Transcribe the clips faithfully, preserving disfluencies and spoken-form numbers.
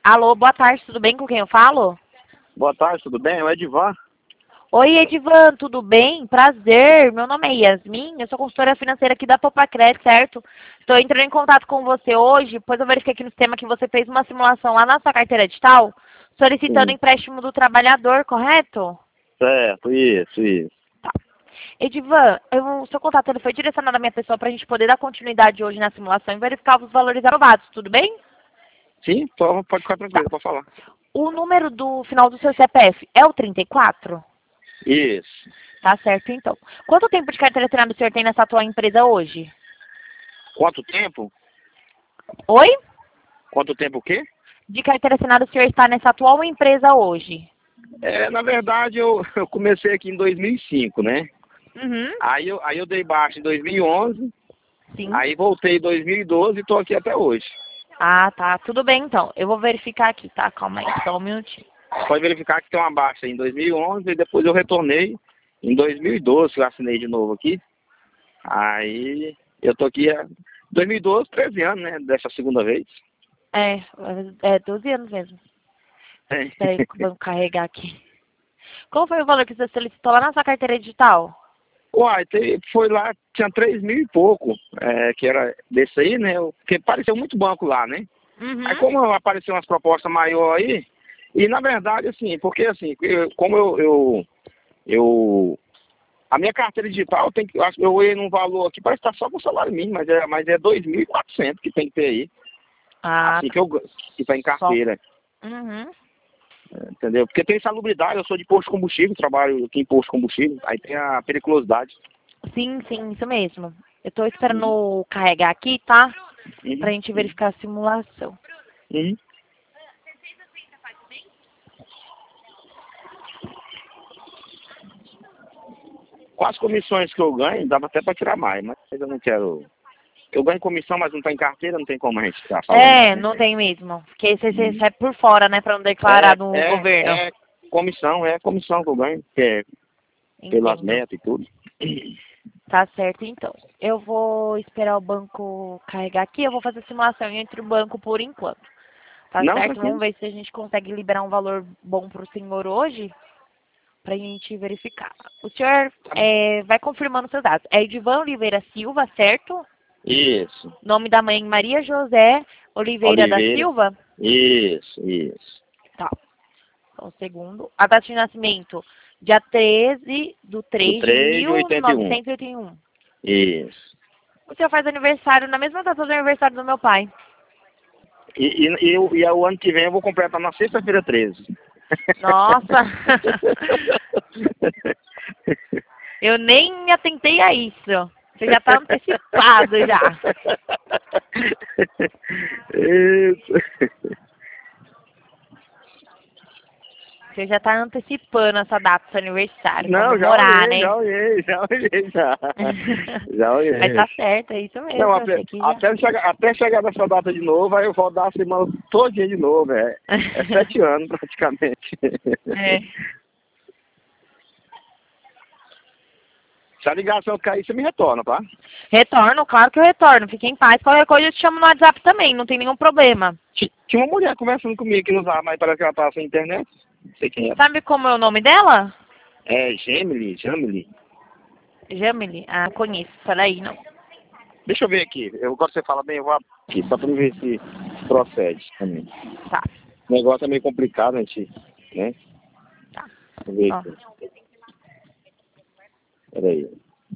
Alô, boa tarde, tudo bem com quem eu falo? Boa tarde, tudo bem? É o Edivan. Oi, Edivan, tudo bem? Prazer, meu nome é Yasmin, eu sou consultora financeira aqui da Popacred, certo? Estou entrando em contato com você hoje, pois eu verifiquei aqui no sistema que você fez uma simulação lá na sua carteira digital, solicitando Sim. empréstimo do trabalhador, correto? Certo, isso, isso. Edivan, eu- o seu contato ele foi direcionado à minha pessoa para a gente poder dar continuidade hoje na simulação e verificar os valores aprovados, tudo bem? Sim, pode, pode ficar Tá. tranquilo, pode falar. O número do final do seu C P F é o trinta e quatro? Isso. Tá certo, então. Quanto tempo de carteira assinada o senhor tem nessa atual empresa hoje? Quanto tempo? Oi? Quanto tempo o quê? De carteira assinada o senhor está nessa atual empresa hoje? É, na verdade, eu, eu comecei aqui em dois mil e cinco, né? Uhum. Aí eu, aí eu dei baixa em dois mil e onze, Sim. aí voltei em dois mil e doze e estou aqui até hoje. Ah, tá. Tudo bem, então. Eu vou verificar aqui, tá? Calma aí, só um minutinho. Pode verificar que tem uma baixa em dois mil e onze e depois eu retornei em dois mil e doze, que eu assinei de novo aqui. Aí eu tô aqui há dois mil e doze, treze anos, né? Dessa segunda vez. É, é doze anos mesmo. Espera aí, vamos carregar aqui. Qual foi o valor que você solicitou lá na sua carteira digital? Uai, te- foi lá, tinha três mil e pouco, é, que era desse aí, né? Porque pareceu muito banco lá, né? Aí Uhum. como apareceu umas propostas maiores aí, e na verdade, assim, porque assim, eu- como eu, eu, eu- a minha carteira digital tem que, eu acho que eu ia num valor aqui, parece que tá só com o salário mínimo, mas é, mas é dois mil e quatrocentos que tem que ter aí, Ah, assim tá. que eu, que tá em Só. carteira, Uhum. entendeu? Porque tem insalubridade, eu sou de posto de combustível, trabalho aqui em posto de combustível, aí tem a periculosidade. Sim, sim, isso mesmo. Eu tô esperando Uhum, carregar aqui, tá? Pra uhum, gente verificar a simulação. uhum. Com as comissões que eu ganho, dava até para tirar mais, mas eu não quero. Eu ganho comissão, mas não está em carteira, não tem como a gente estar falando isso, É, né? não tem mesmo. Porque você você Hum. sai por fora, né? Pra não declarar É, no é, governo. é comissão, é comissão que eu ganho, que é pelas Entendo. metas e tudo. Tá certo, então. Eu vou esperar o banco carregar aqui. Eu vou fazer simulação entre o banco por enquanto. Tá Não, certo? Vamos tranquilo. ver se a gente consegue liberar um valor bom pro senhor hoje. Pra gente verificar. O senhor Tá bom. é, vai confirmando seus dados. É Edivan Oliveira Silva, certo? Isso. Nome da mãe Maria José Oliveira da Oliveira. Silva? Isso, isso. Tá. Só um segundo. A data de nascimento, dia treze do Do três de três de mil oitenta e um. novecentos e oitenta e um. Isso. O senhor faz aniversário na mesma data do aniversário do meu pai. E, e, e, eu- e o ano que vem eu vou completar na sexta-feira treze. Nossa! Eu nem atentei a isso. Você já tá antecipado já. Isso. Você já tá antecipando essa data do seu aniversário, Não, já comemorar, olhei, né? já olhei, já olhei, já. Já Mas olhei. tá certo, é isso Não, mesmo. Eu até, achei que já. até, chegar, até chegar nessa data de novo, aí eu vou dar a semana todinha de novo, é, é sete anos praticamente. É. Se a ligação cair, você me retorna, tá? Retorno, claro que eu retorno. Fique em paz. Qualquer coisa eu te chamo no WhatsApp também, não tem nenhum problema. Ti- Tinha uma mulher conversando comigo aqui no Zap, mas parece que ela tava sem internet. Não sei quem é. Sabe como é o nome dela? É Gemily, Gemily. Jamile. Ah, conheço. Peraí, não. Deixa eu ver aqui. Eu gosto que você fala bem, eu vou abrir aqui, só pra me ver se procede também. Tá, O negócio é meio complicado, a gente, né? tá. Deixa eu ver Ó. aqui. Peraí.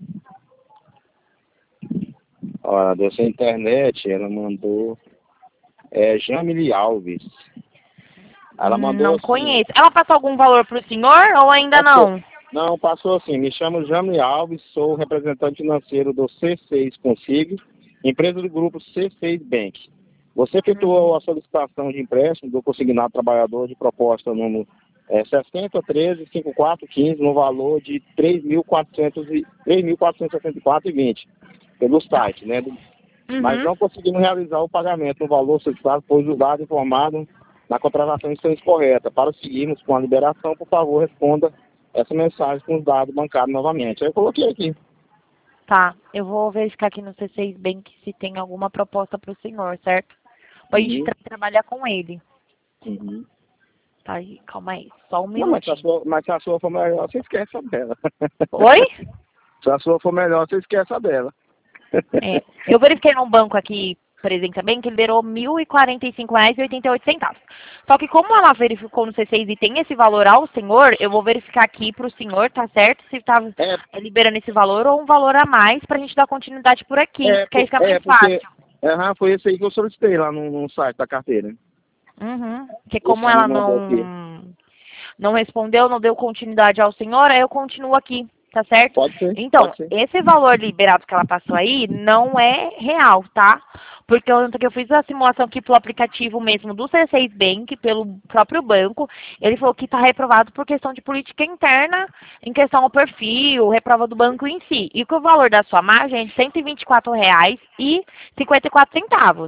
Ó, dessa internet, ela mandou. É Jamile Alves. Ela mandou Não assim. conheço. Ela passou algum valor pro senhor ou ainda Passou. não? Não, passou assim. Me chamo Jamile Alves, sou representante financeiro do C seis Consigo, empresa do grupo C seis Bank. Você efetuou Hum. a solicitação de empréstimo do consignado trabalhador de proposta número é, sessenta treze cinquenta e quatro quinze no valor de três mil quatrocentos e sessenta e quatro e vinte pelo Tá. site, né? Mas Uhum. não conseguimos realizar o pagamento no valor solicitado, pois os dados informados na contratação estão incorreta. Para seguirmos com a liberação, por favor, responda essa mensagem com os dados bancários novamente. Aí eu coloquei aqui. Tá. Eu vou verificar aqui no C seis Bank se tem alguma proposta pro senhor, certo? Pra gente Uhum. tra trabalhar com ele. Uhum. Tá aí, calma aí, só um Não, mas se, a minutinho. sua, mas se a sua for melhor, você esquece a dela. Oi? Se a sua for melhor, você esquece a dela. É, eu verifiquei num banco aqui, Presença Bem, que liberou mil e quarenta e cinco reais e oitenta e oito centavos. Só que como ela verificou no C seis e tem esse valor ao senhor, eu vou verificar aqui para o senhor, tá certo? Se tá É, liberando esse valor ou um valor a mais para a gente dar continuidade por aqui, é, porque aí por- fica é mais porque fácil. aham, foi esse aí que eu solicitei lá no, no site da carteira. Uhum. Porque Esse como aí me ela mandou aqui. não, não respondeu, não deu continuidade ao senhor, aí eu continuo aqui, tá certo? Pode ser, Então, pode ser. esse valor liberado que ela passou aí não é real, tá? Porque eu, eu fiz a simulação aqui pelo aplicativo mesmo do C seis Bank, pelo próprio banco. Ele falou que está reprovado por questão de política interna, em questão ao perfil, reprova do banco em si. E que o valor da sua margem é de cento e vinte e quatro reais e cinquenta e quatro centavos.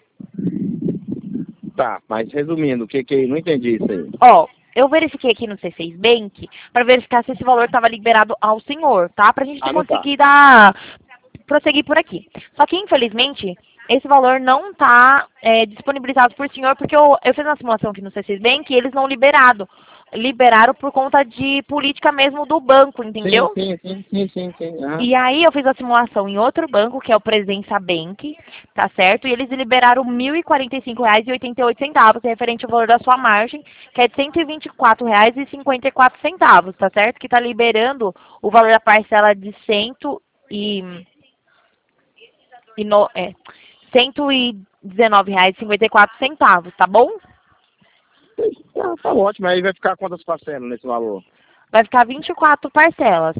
Tá, mas resumindo, o que que não entendi isso aí. Ó, eu verifiquei aqui no C seis Bank para verificar se esse valor estava liberado ao senhor, tá? Pra gente Ah, não tá. conseguir dar, prosseguir por aqui. Só que, infelizmente, esse valor não está disponibilizado por senhor, porque eu, eu fiz uma simulação aqui no C seis Bank e eles não liberaram. Liberaram por conta de política mesmo do banco, Sim, entendeu? sim, sim, sim, sim, sim. Aham. E aí eu fiz a simulação em outro banco, que é o Presença Bank, tá certo? E eles liberaram mil e quarenta e cinco reais e oitenta e oito centavos, referente ao valor da sua margem, que é de cento e vinte e quatro reais e cinquenta e quatro centavos, tá certo? Que está liberando o valor da parcela de cento e, e no, é, cento e dezenove reais e cinquenta e quatro centavos, tá bom? Ah, tá ótimo. Aí vai ficar quantas parcelas nesse valor? Vai ficar vinte e quatro parcelas,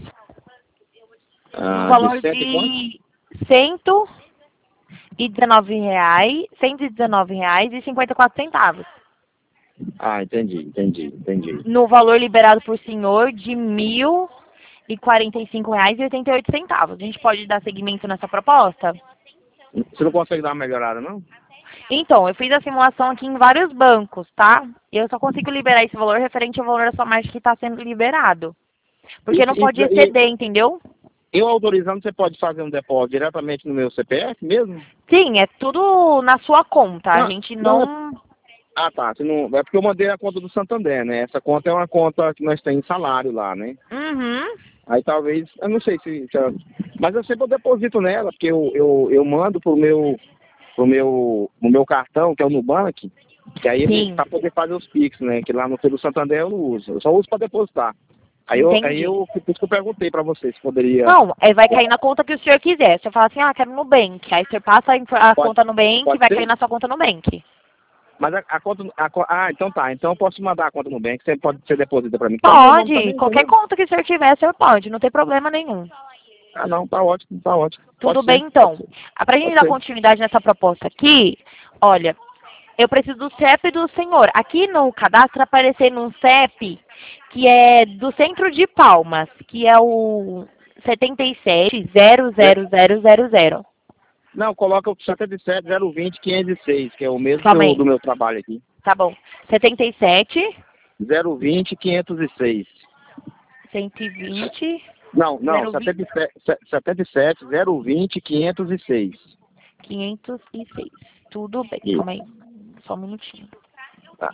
no Ah, de valor cento e quanto? de cento e dezenove reais, cento e dezenove reais e cinquenta e quatro centavos. Ah, entendi, entendi, entendi. No valor liberado por senhor de mil e quarenta e cinco reais e oitenta e oito centavos. A gente pode dar seguimento nessa proposta? Você não consegue dar uma melhorada, não? Então, eu fiz a simulação aqui em vários bancos, tá? Eu só consigo liberar esse valor referente ao valor da sua margem que está sendo liberado. Porque Isso, não isso, pode e exceder, entendeu? eu autorizando, você pode fazer um depósito diretamente no meu C P F mesmo? Sim, é tudo na sua conta. A Não, gente não é. não... Ah, tá. Você não, é porque eu mandei a conta do Santander, né? Essa conta é uma conta que nós temos salário lá, né? Uhum. Aí talvez, eu não sei se, se ela- mas eu sempre deposito nela, porque eu, eu, eu mando pro meu, pro meu, no meu cartão, que é o Nubank, que aí ele, Sim, para poder fazer os Pix, né? Que lá no pelo Santander eu não uso, eu só uso para depositar. Aí eu, aí entendi. eu, por isso que eu perguntei para você se poderia. Não, aí vai cair na conta que o senhor quiser. Você fala assim, ah, quero no Nubank. Aí você passa a, info- a Pode, conta no Nubank e pode vai cair ser? na sua conta no Nubank. Mas a, a conta, a, co- ah, então tá, então eu posso mandar a conta no banco, você pode ser deposita para mim. Tá meu nome Pode, também, qualquer entendeu? conta que o senhor tiver, o senhor pode, não tem problema nenhum. Ah, não, tá ótimo, tá ótimo. Pode Tudo ser, bem, pode então. ser, Para a gente pode dar ser. continuidade nessa proposta aqui, olha, eu preciso do C E P do senhor. Aqui no cadastro aparecendo um C E P que é do centro de Palmas, que é o setenta e sete zero zero zero zero zero. Não, coloca o setenta e sete zero vinte quinhentos e seis, que é o mesmo Calma do, aí. do meu trabalho aqui. Tá bom. setenta e sete, zero vinte quinhentos e seis. cento e vinte, Não, não, zero vinte, setenta e sete, se- setenta e sete zero vinte quinhentos e seis. quinhentos e seis. Tudo bem, Isso, calma aí. Só um minutinho. tá.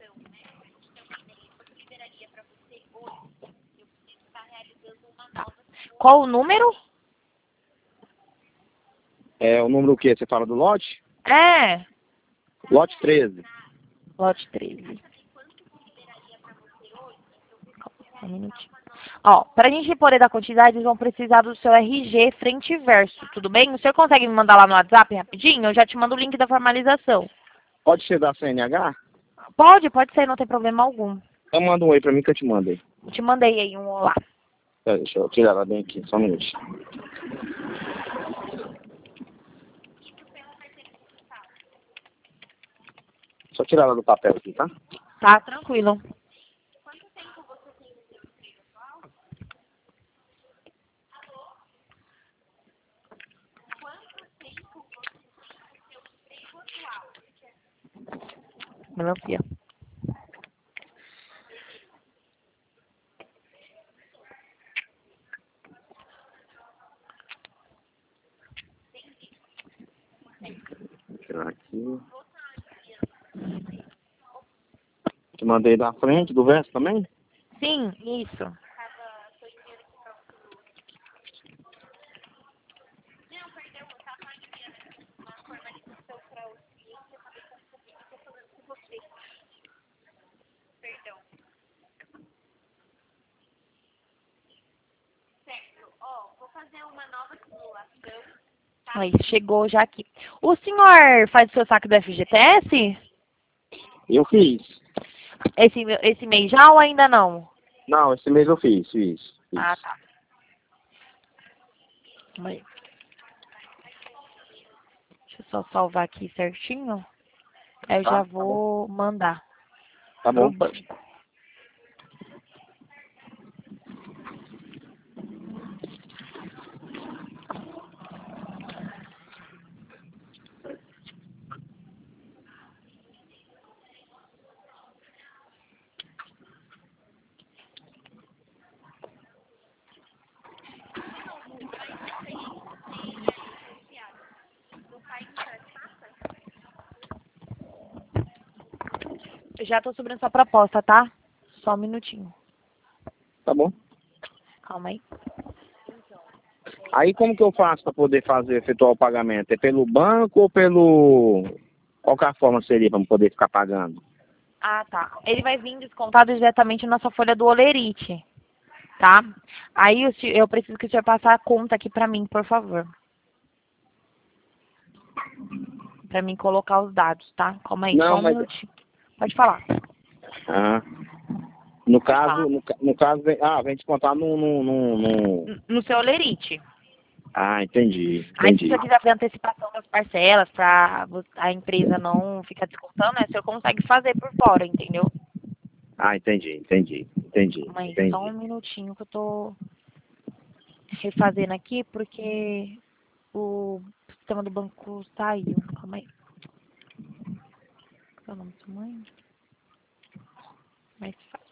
Tá. Qual o número? É o número o quê? Você fala do lote? É, Lote treze. lote treze. Um minutinho. Ó, pra gente poder dar quantidade, eles vão precisar do seu R G frente e verso, tudo bem? O senhor consegue me mandar lá no WhatsApp rapidinho? Eu já te mando o link da formalização. Pode ser da C N H? Pode, pode ser, não tem problema algum. Então manda um aí pra mim que eu te mando aí. Te mandei aí um olá. Pera, deixa eu tirar ela bem aqui, só um minuto. Só tirar ela do papel aqui, tá? Tá, tranquilo. Melancia. Vou tirar aqui. Te mandei da frente, do verso também? Sim, isso. Aí, chegou já aqui. O senhor faz o seu saque do F G T S? Eu fiz. Esse, esse mês já ou ainda não? Não, esse mês eu fiz, fiz. fiz. Ah, tá. Aí. Deixa eu só salvar aqui certinho. Aí eu Tá, já tá vou mandar Tá pro bom. banco. Eu já tô subindo sua proposta, tá? Só um minutinho. Tá bom. Calma aí. Aí como que eu faço para poder fazer, efetuar o pagamento? É pelo banco ou pelo... Qual que é a forma seria para poder ficar pagando? Ah, tá. Ele vai vir descontado diretamente na sua folha do Olerite, tá? Aí eu, se- eu preciso que o senhor passe a conta aqui pra mim, por favor. Pra mim colocar os dados, tá? Calma aí, Não, só um mas... minutinho. Pode falar. Ah, no Pode caso, falar. no, ca- no caso, vem, ah, vem descontar no, no, no, no- N- No seu Olerite. Ah, entendi, Aí se o entendi. senhor quiser fazer antecipação das parcelas pra vo- a empresa não ficar descontando, né? O senhor consegue fazer por fora, entendeu? Ah, entendi, entendi, entendi, Calma aí, só um entendi. minutinho que eu tô refazendo aqui, porque o sistema do banco saiu. Calma aí. Qual é o nome da sua mãe? Mais fácil.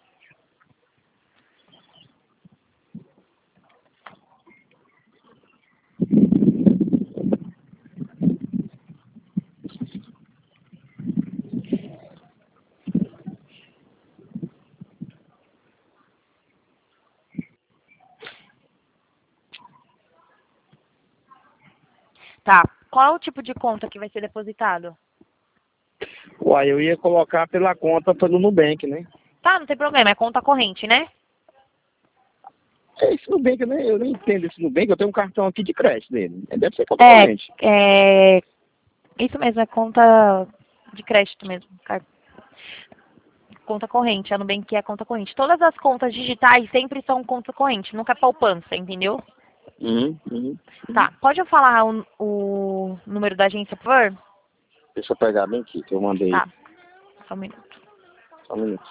Tá. Qual é o tipo de conta que vai ser depositado? Uai, eu ia colocar pela conta pelo Nubank, né? Tá, não tem problema. É conta corrente, né? É esse Nubank, né? Eu nem entendo esse Nubank, eu tenho um cartão aqui de crédito dele. Deve ser conta É, corrente. é... Isso mesmo, é conta de crédito mesmo. car- Conta corrente. A Nubank é conta corrente. Todas as contas digitais sempre são conta corrente. Nunca é poupança, entendeu? Uhum, uhum. Tá. Pode eu falar o, o número da agência, por favor? Deixa eu pegar bem aqui, que eu mandei. Tá. Só um minuto. Só um minuto.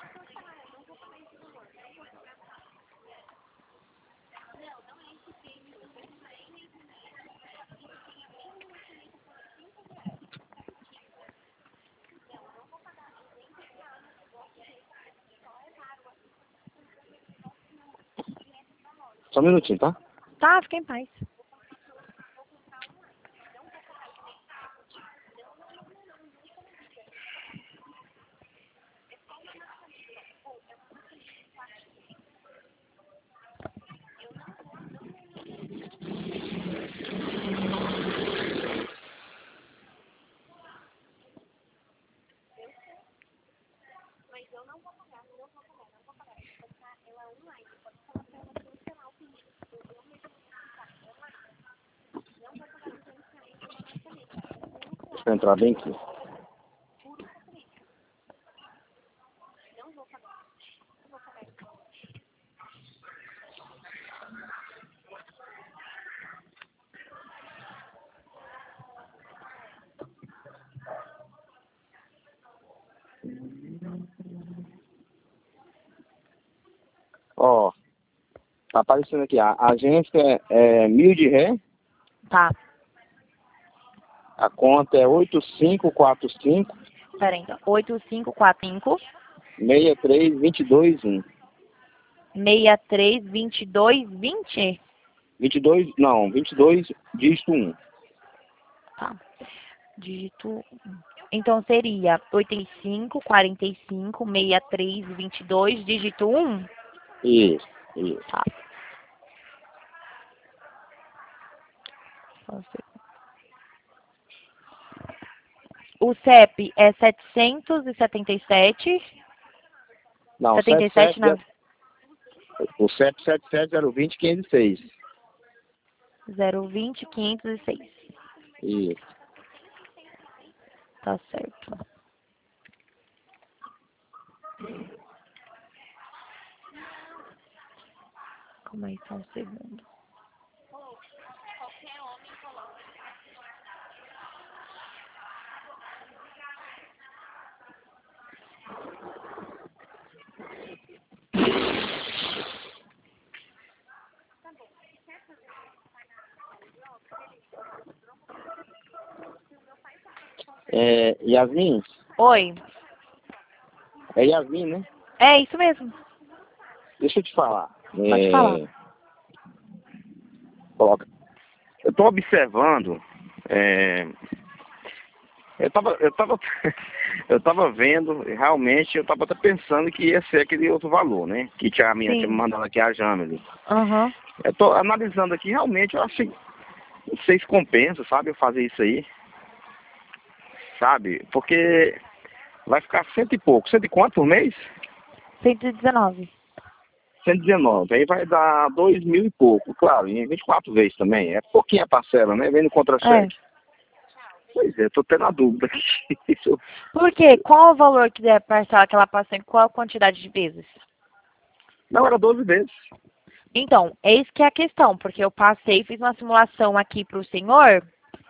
Só um minutinho, tá? Tá, fica em paz. Deixa eu entrar bem aqui. Ó, tá aparecendo aqui. A agência é mil de ré, Tá. a conta é oito cinco quatro cinco, Pera aí, então. oito cinco quatro cinco, seis três dois dois um. seis três dois dois dois zero. vinte e dois, não, vinte e dois dígito um. Tá. Dígito um. Então seria oitenta e cinco, quarenta e cinco, sessenta e três, vinte e dois, dígito um? Isso, isso. Tá. Só um segundo. O C E P é setecentos e setenta e sete. Não, setenta e sete na o C E P sete sete zero dois zero quinhentos e seis. zero vinte, quinhentos e seis. Isso. Tá certo. Calma aí, só um segundo. É, Yasmin? Oi. É Yasmin, né? É isso mesmo. Deixa eu te falar. Pode É, falar. Coloca. Eu estou observando. É, eu estava eu tava, eu tava vendo, realmente, eu estava até pensando que ia ser aquele outro valor, né? Que tinha a minha tinha me Sim. mandado aqui, a Jamile. Aham. Eu estou analisando aqui, realmente, eu acho que não sei se compensa, sabe, eu fazer isso aí. Sabe? Porque vai ficar cento e pouco. Cento e quanto por mês? cento e dezenove. cento e dezenove. Aí vai dar dois mil e pouco. Claro, em vinte e quatro vezes também. É pouquinha parcela, né? Vem no É. contra-cheque. Pois é, tô tendo a dúvida aqui. Isso- Por quê? Qual o valor que é a parcela que ela passou em qual quantidade de vezes? Não, era doze vezes. Então, eis que é a questão, porque eu passei, fiz uma simulação aqui para o senhor,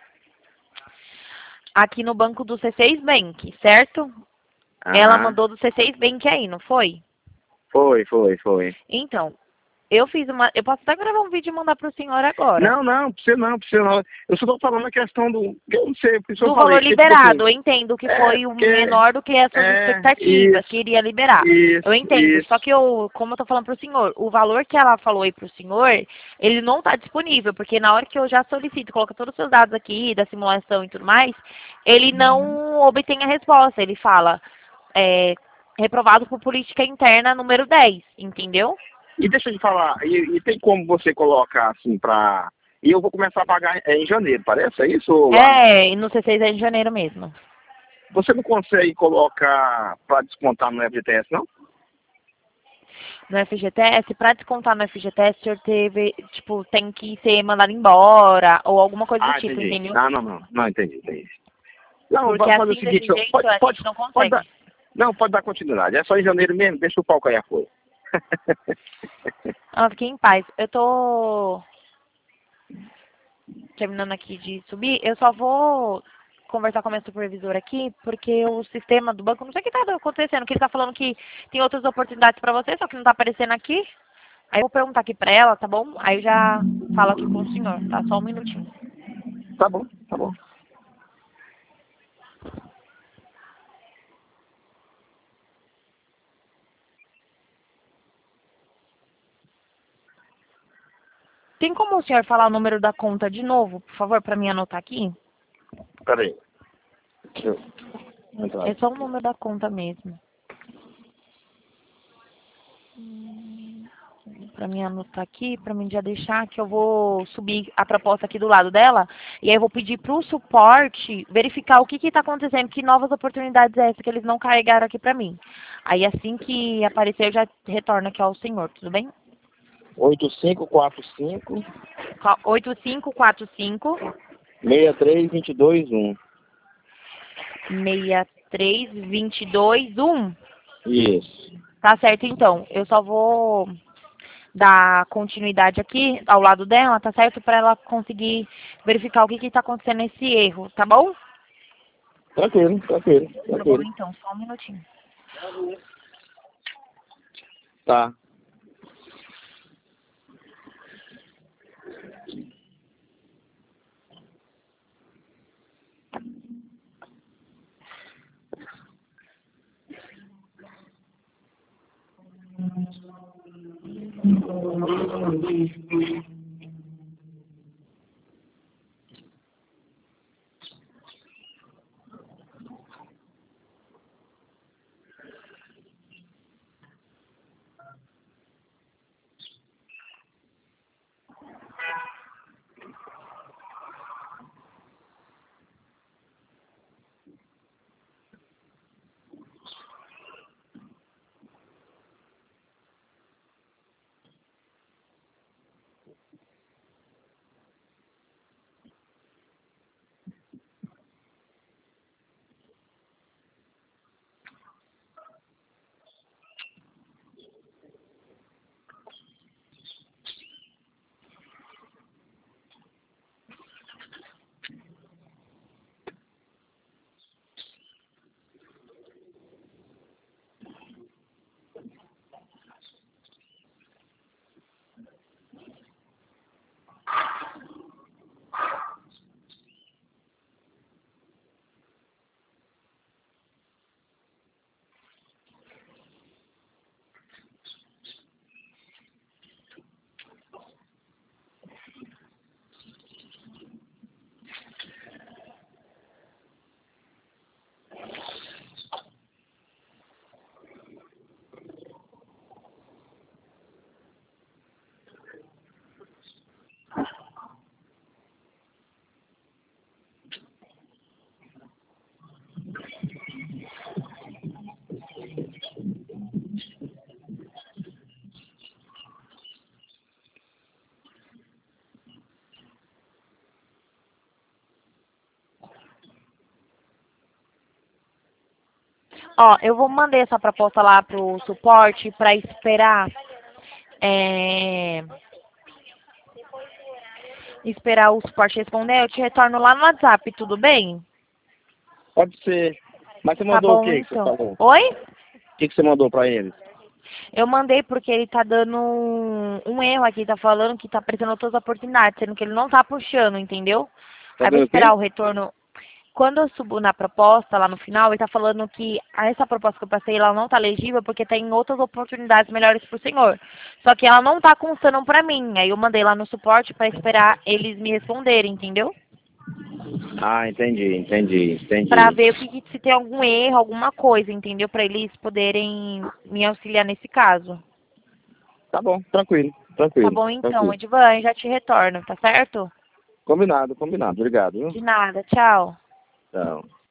aqui no banco do C seis Bank, certo? Ela Aham. mandou do C seis Bank aí, não foi? Foi, foi, foi. Então, eu fiz uma. Eu posso até gravar um vídeo e mandar para o senhor agora. Não, não, pra você não, pra você não. Eu só tô falando a questão do. Eu não sei, por isso eu Do falei, valor porque, tipo assim. liberado, eu entendo que É, foi o porque. menor do que as suas É, expectativas, que isso, iria liberar. Eu isso, entendo. Só isso. que eu, como eu tô falando pro senhor, o valor que ela falou aí pro senhor, ele não tá disponível, porque na hora que eu já solicito, coloca todos os seus dados aqui, da simulação e tudo mais, ele não obtém a resposta. Ele fala, é, reprovado por política interna número dez, entendeu? E deixa eu te falar, e, e tem como você colocar assim pra. E eu vou começar a pagar é, em janeiro, parece? É isso, Lago? É, e no C seis é de janeiro mesmo. Você não consegue colocar pra descontar no F G T S, não? No F G T S, para descontar no F G T S, o senhor teve, tipo, tem que ser mandado embora ou alguma coisa do Ah, tipo, entendi. entendeu? Não, não, não. Não, entendi, entendi. Não, Porque vamos fazer o assim, desse seguinte, ó, jeito, pode, a pode, gente não pode dar. consegue. Não, pode dar continuidade. É só em janeiro mesmo, deixa o pau cair a folha. Ah, fiquei em paz. Eu tô terminando aqui de subir, eu só vou conversar com a minha supervisora aqui, porque o sistema do banco, não sei o que tá acontecendo, que ele tá falando que tem outras oportunidades para você, só que não tá aparecendo aqui. Aí eu vou perguntar aqui pra ela, tá bom? Aí eu já falo aqui com o senhor, tá? Só um minutinho. Tá bom, tá bom. Tem como o senhor falar o número da conta de novo, por favor, para mim anotar aqui? Peraí. Deixa eu entrar. É só o número da conta mesmo. Para mim anotar aqui, para mim já deixar que eu vou subir a proposta aqui do lado dela. E aí eu vou pedir para o suporte verificar o que está acontecendo, que novas oportunidades é essa que eles não carregaram aqui para mim. Aí assim que aparecer, eu já retorno aqui ao senhor, tudo bem? oito cinco quatro cinco, oito cinco quatro cinco, seis três dois dois um. seis três dois dois um. Isso. Tá certo, então. Eu só vou dar continuidade aqui ao lado dela, tá certo? Para ela conseguir verificar o que está acontecendo nesse erro, tá bom? Tranquilo, tranquilo, Tá bom, tranquilo. então. Só um minutinho. Tá. Ó, eu vou mandar essa proposta lá pro suporte pra esperar. É... Esperar o suporte responder. Eu te retorno lá no WhatsApp, tudo bem? Pode ser. Mas você Tá mandou o bom, que que você então. falou? Oi? O que que você mandou pra eles? Eu mandei porque ele tá dando um, um erro aqui, tá falando que tá apresentando todas as oportunidades, sendo que ele não tá puxando, entendeu? Tá Aí vou dando o esperar quê? o retorno. Quando eu subo na proposta, lá no final, ele tá falando que essa proposta que eu passei, ela não tá legível porque tem outras oportunidades melhores pro senhor. Só que ela não tá constando pra mim. Aí eu mandei lá no suporte pra esperar eles me responderem, entendeu? Ah, entendi, entendi, Pra entendi. ver o que, que- se tem algum erro, alguma coisa, entendeu? Pra eles poderem me auxiliar nesse caso. Tá bom, tranquilo, Tá tranquilo, bom então, tranquilo. Edvan, já te retorno, tá certo? Combinado, combinado. Obrigado, viu? De nada, tchau. Tchau.